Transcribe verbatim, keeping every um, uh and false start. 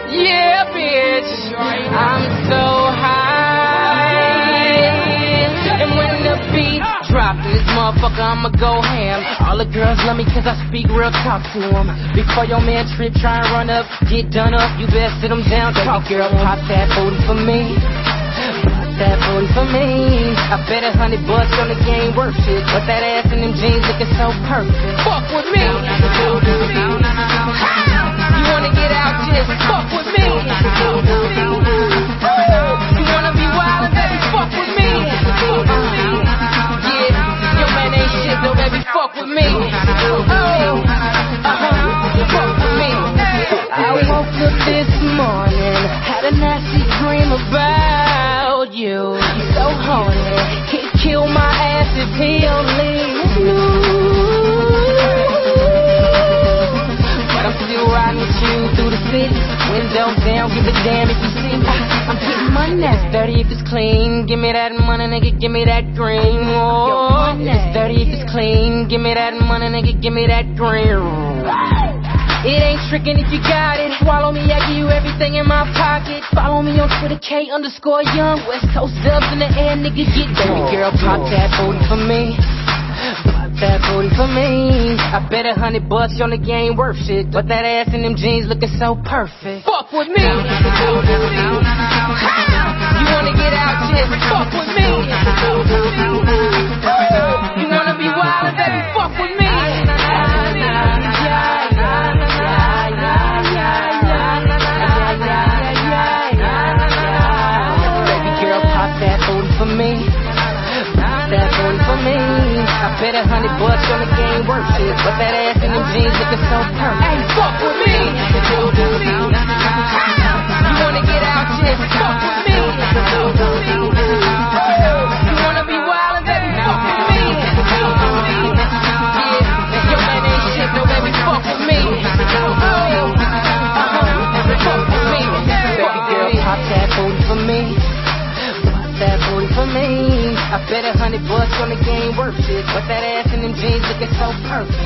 Yeah, bitch, I'm so high. And when the beat drops in this motherfucker, I'ma go ham. All the girls love me cause I speak real talk to them. Before your man trip, try and run up, get done up, you better sit them down. Baby girl, pop that booty for me. Pop that booty for me. I bet a hundred bucks on the game worth shit, but that ass in them jeans looking so perfect. Fuck with me. You wanna get out, just fuck with me. You wanna be wild, baby, fuck with me. Yeah, your man ain't shit, though, baby, fuck with me. Oh, uh-huh, fuck with me. I woke up this morning, had a nasty dream about you. You're so horny, he'd kill my ass if he only knew. Riding with you through the city, window down, give a damn if you see me. I'm getting money, it's dirty if it's clean. Give me that money, nigga, give me that green. Oh, it's dirty if it's clean. Give me that money, nigga, give me that green. It ain't tricking if you got it. Swallow me, I give you everything in my pocket. Follow me on Twitter, K underscore young. West Coast dubs in the air, nigga, get baby girl, pop that booty for me. Pop that booty for me. I bet a hundred bucks on the game worth shit, but that ass in them jeans looking so perfect. Fuck with me. You wanna get out, just fuck with me. You wanna be wild, baby, fuck with me. Baby girl, pop that booty for me. Pop that booty for me. I bet a hundred bucks on the game worth shit, but that ass in them jeans looking so perfect. Hey, fuck with me. You wanna get out, just fuck with me. You wanna be wild, baby, fuck with me. Yeah, your man ain't shit, no, baby, fuck with me. Oh, uh-huh, fuck with me. Baby girl, pop that booty for me. Pop that booty for me. I bet a hundred bucks on the game worth shit, but that ass in them jeans looking so perfect.